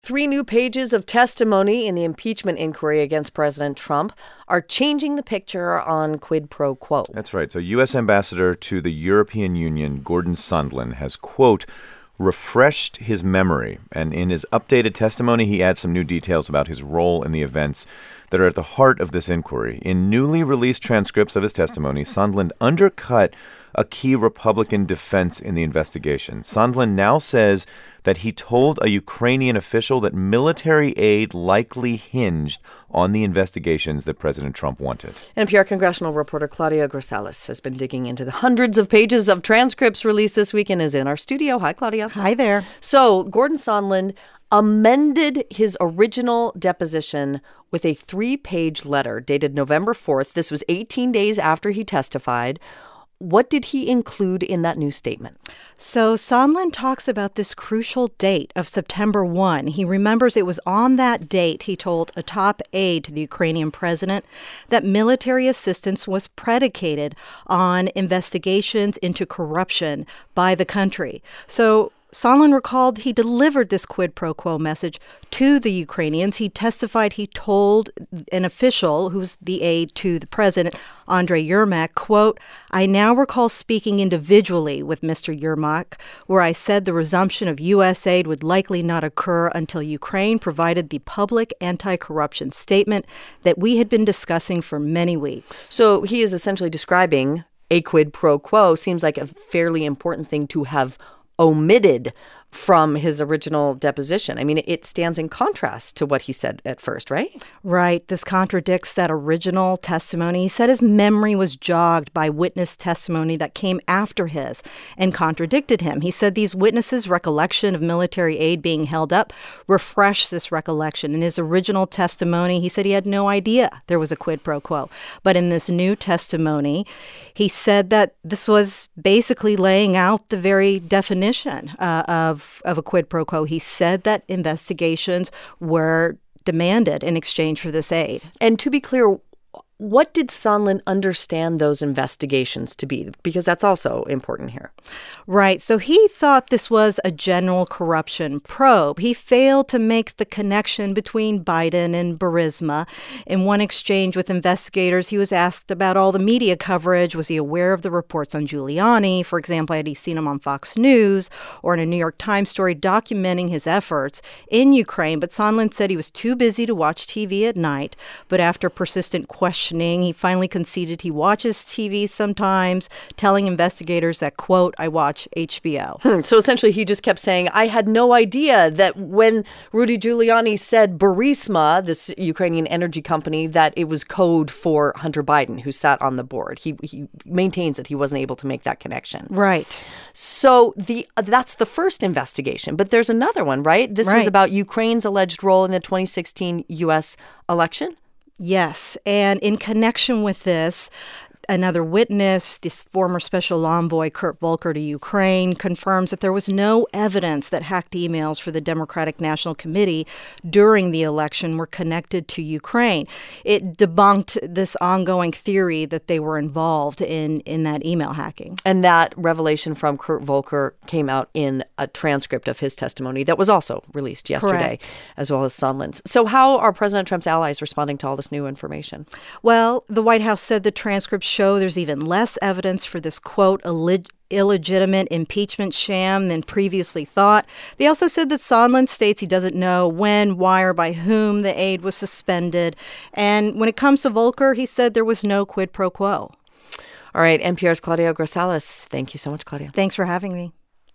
3 new pages of testimony in the impeachment inquiry against President Trump are changing the picture on quid pro quo. That's right. So U.S. Ambassador to the European Union, Gordon Sondland, has, quote, refreshed his memory. And in his updated testimony, he adds some new details about his role in the events that are at the heart of this inquiry. In newly released transcripts of his testimony, Sondland undercut a key Republican defense in the investigation. Sondland now says that he told a Ukrainian official that military aid likely hinged on the investigations that President Trump wanted. NPR congressional reporter Claudia Grisales has been digging into the hundreds of pages of transcripts released this week and is in our studio. Hi, Claudia. Hi there. So, Gordon Sondland amended his original deposition with a 3-page letter dated November 4th. This was 18 days after he testified. What did he include in that new statement? So Sondland talks about this crucial date of September 1. He remembers it was on that date he told a top aide to the Ukrainian president that military assistance was predicated on investigations into corruption by the country. So Sondland recalled he delivered this quid pro quo message to the Ukrainians. He testified he told an official who's the aide to the president, Andriy Yermak, quote, I now recall speaking individually with Mr. Yermak, where I said the resumption of U.S. aid would likely not occur until Ukraine provided the public anti-corruption statement that we had been discussing for many weeks. So he is essentially describing a quid pro quo. Seems like a fairly important thing to have omitted from his original deposition. I mean, it stands in contrast to what he said at first, right? Right. This contradicts that original testimony. He said his memory was jogged by witness testimony that came after his and contradicted him. He said these witnesses' recollection of military aid being held up refreshed this recollection. In his original testimony, he said he had no idea there was a quid pro quo. But in this new testimony, he said that this was basically laying out the very definition of a quid pro quo. He said that investigations were demanded in exchange for this aid. And to be clear, what did Sondland understand those investigations to be? Because that's also important here. Right. So he thought this was a general corruption probe. He failed to make the connection between Biden and Burisma. In one exchange with investigators, he was asked about all the media coverage. Was he aware of the reports on Giuliani? For example, had he seen him on Fox News or in a New York Times story documenting his efforts in Ukraine? But Sondland said he was too busy to watch TV at night. But after persistent questioning, he finally conceded he watches TV sometimes, telling investigators that, quote, I watch HBO. So essentially, he just kept saying, I had no idea that when Rudy Giuliani said Burisma, this Ukrainian energy company, that it was code for Hunter Biden, who sat on the board. He maintains that he wasn't able to make that connection. Right. So that's the first investigation. But there's another one, right? This was about Ukraine's alleged role in the 2016 U.S. election? Yes, and in connection with this, another witness, this former special envoy Kurt Volker to Ukraine, confirms that there was no evidence that hacked emails for the Democratic National Committee during the election were connected to Ukraine. It debunked this ongoing theory that they were involved in that email hacking. And that revelation from Kurt Volker came out in a transcript of his testimony that was also released yesterday, Correct. As well as Sondland's. So how are President Trump's allies responding to all this new information? Well, the White House said the transcript show there's even less evidence for this, quote, illegitimate impeachment sham than previously thought. They also said that Sondland states he doesn't know when, why, or by whom the aid was suspended. And when it comes to Volker, he said there was no quid pro quo. All right, NPR's Claudia Grisales. Thank you so much, Claudia. Thanks for having me.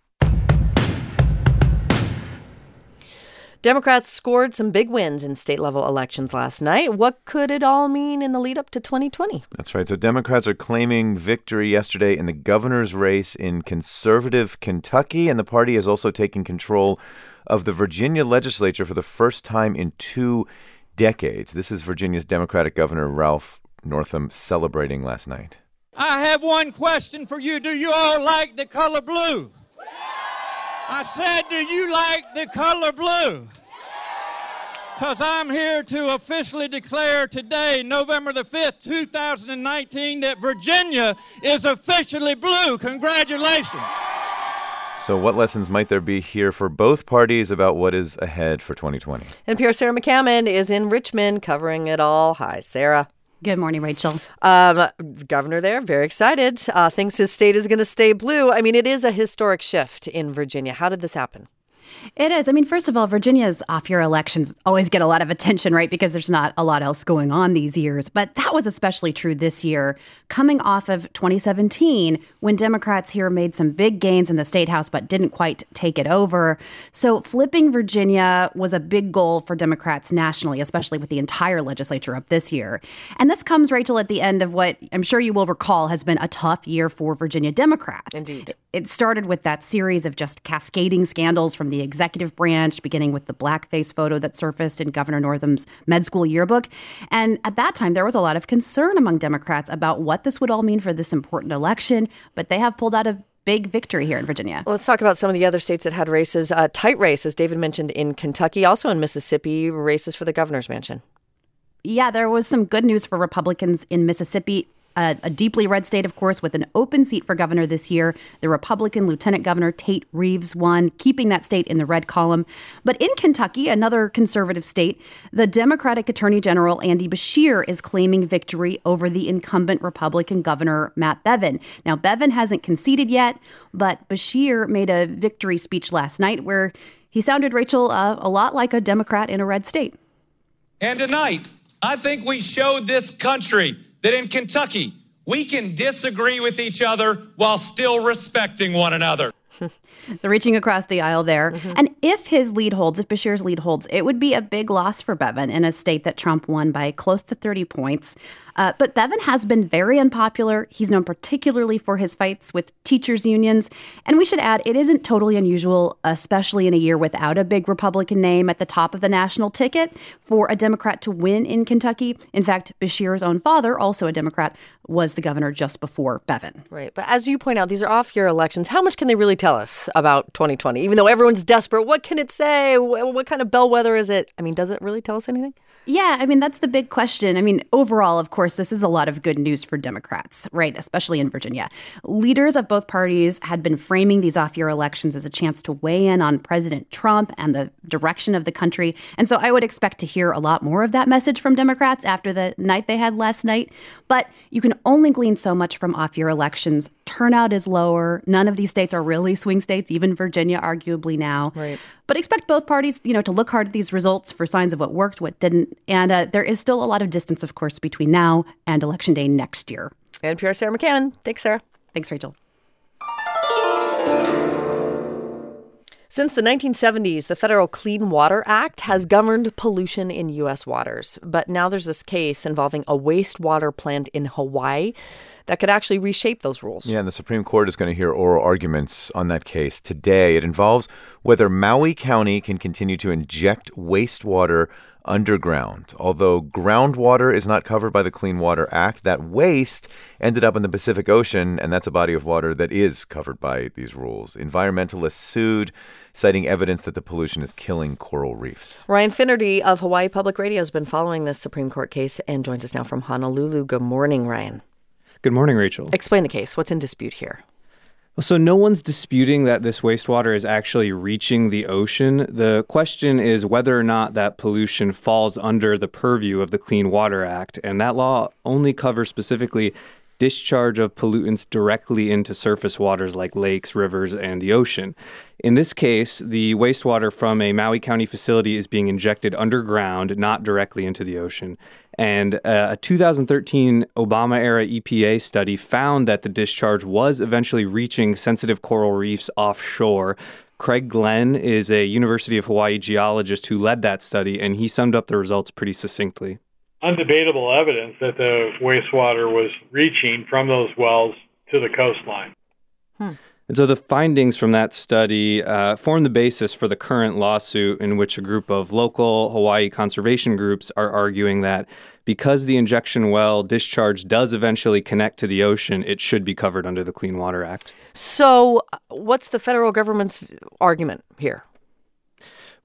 Democrats scored some big wins in state-level elections last night. What could it all mean in the lead-up to 2020? That's right. So Democrats are claiming victory yesterday in the governor's race in conservative Kentucky, and the party is also taking control of the Virginia legislature for the first time in 2 decades. This is Virginia's Democratic Governor Ralph Northam celebrating last night. I have one question for you. Do you all like the color blue? I said, do you like the color blue? Because I'm here to officially declare today, November the 5th, 2019, that Virginia is officially blue. Congratulations. So what lessons might there be here for both parties about what is ahead for 2020? NPR's Sarah McCammon is in Richmond covering it all. Hi, Sarah. Good morning, Rachel. Governor there, very excited. Thinks his state is going to stay blue. I mean, it is a historic shift in Virginia. How did this happen? It is. I mean, first of all, Virginia's off-year elections always get a lot of attention, right? Because there's not a lot else going on these years. But that was especially true this year, coming off of 2017, when Democrats here made some big gains in the state house, but didn't quite take it over. So flipping Virginia was a big goal for Democrats nationally, especially with the entire legislature up this year. And this comes, Rachel, at the end of what I'm sure you will recall has been a tough year for Virginia Democrats. Indeed. It started with that series of just cascading scandals from the executive branch, beginning with the blackface photo that surfaced in Governor Northam's med school yearbook. And at that time, there was a lot of concern among Democrats about what this would all mean for this important election. But they have pulled out a big victory here in Virginia. Well, let's talk about some of the other states that had races, tight races, David mentioned, in Kentucky, also in Mississippi, races for the governor's mansion. Yeah, there was some good news for Republicans in Mississippi. A deeply red state, of course, with an open seat for governor this year. The Republican Lieutenant Governor Tate Reeves won, keeping that state in the red column. But in Kentucky, another conservative state, the Democratic Attorney General Andy Beshear is claiming victory over the incumbent Republican Governor Matt Bevin. Now, Bevin hasn't conceded yet, but Beshear made a victory speech last night where he sounded, Rachel, a lot like a Democrat in a red state. And tonight, I think we showed this country that in Kentucky, we can disagree with each other while still respecting one another. So reaching across the aisle there. Mm-hmm. And if his lead holds, if Beshear's lead holds, it would be a big loss for Bevin in a state that Trump won by close to 30 points. But Bevin has been very unpopular. He's known particularly for his fights with teachers' unions. And we should add, it isn't totally unusual, especially in a year without a big Republican name at the top of the national ticket, for a Democrat to win in Kentucky. In fact, Beshear's own father, also a Democrat, was the governor just before Bevin. Right. But as you point out, these are off-year elections. How much can they really tell us about 2020? Even though everyone's desperate, what can it say? What kind of bellwether is it? I mean, does it really tell us anything? Yeah, I mean, that's the big question. I mean, overall, of course, this is a lot of good news for Democrats, right? Especially in Virginia. Leaders of both parties had been framing these off-year elections as a chance to weigh in on President Trump and the direction of the country. And so I would expect to hear a lot more of that message from Democrats after the night they had last night. But you can only glean so much from off-year elections. Turnout is lower. None of these states are really swing states, even Virginia, arguably now. Right. But expect both parties, to look hard at these results for signs of what worked, what didn't. And there is still a lot of distance, of course, between now and Election Day next year. NPR Sarah McCammon. Thanks, Sarah. Thanks, Rachel. Since the 1970s, the Federal Clean Water Act has governed pollution in U.S. waters. But now there's this case involving a wastewater plant in Hawaii that could actually reshape those rules. Yeah, and the Supreme Court is going to hear oral arguments on that case today. It involves whether Maui County can continue to inject wastewater underground. Although groundwater is not covered by the Clean Water Act, that waste ended up in the Pacific Ocean, and that's a body of water that is covered by these rules. Environmentalists sued, citing evidence that the pollution is killing coral reefs. Ryan Finnerty of Hawaii Public Radio has been following this Supreme Court case and joins us now from Honolulu. Good morning, Ryan. Good morning, Rachel. Explain the case. What's in dispute here? So no one's disputing that this wastewater is actually reaching the ocean. The question is whether or not that pollution falls under the purview of the Clean Water Act. And that law only covers specifically discharge of pollutants directly into surface waters like lakes, rivers, and the ocean. In this case, the wastewater from a Maui County facility is being injected underground, not directly into the ocean. And a 2013 Obama-era EPA study found that the discharge was eventually reaching sensitive coral reefs offshore. Craig Glenn is a University of Hawaii geologist who led that study, and he summed up the results pretty succinctly. Undebatable evidence that the wastewater was reaching from those wells to the coastline. And so the findings from that study form the basis for the current lawsuit in which a group of local Hawaii conservation groups are arguing that because the injection well discharge does eventually connect to the ocean, it should be covered under the Clean Water Act. So what's the federal government's argument here?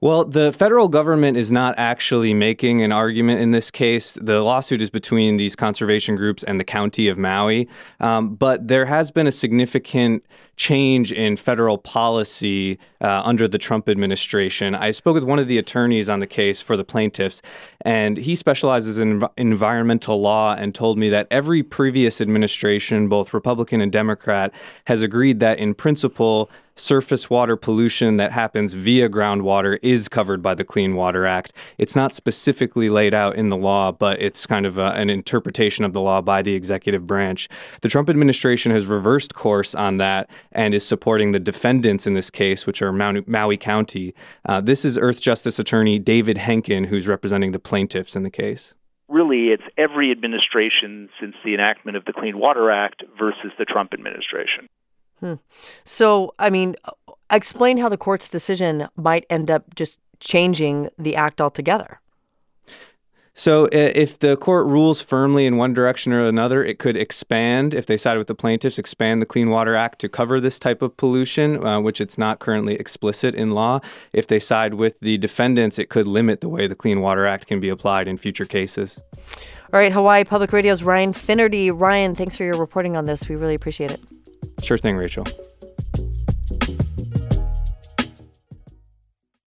Well, the federal government is not actually making an argument in this case. The lawsuit is between these conservation groups and the county of Maui. But there has been a significant change in federal policy under the Trump administration. I spoke with one of the attorneys on the case for the plaintiffs, and he specializes in environmental law and told me that every previous administration, both Republican and Democrat, has agreed that in principle, surface water pollution that happens via groundwater is covered by the Clean Water Act. It's not specifically laid out in the law, but it's kind of an interpretation of the law by the executive branch. The Trump administration has reversed course on that and is supporting the defendants in this case, which are Maui County. This is Earth Justice Attorney David Henkin, who's representing the plaintiffs in the case. Really, it's every administration since the enactment of the Clean Water Act versus the Trump administration. So, I mean, explain how the court's decision might end up just changing the act altogether. So if the court rules firmly in one direction or another, it could expand, if they side with the plaintiffs, expand the Clean Water Act to cover this type of pollution, which it's not currently explicit in law. If they side with the defendants, it could limit the way the Clean Water Act can be applied in future cases. All right, Hawaii Public Radio's Ryan Finnerty. Ryan, thanks for your reporting on this. We really appreciate it. Sure thing, Rachel.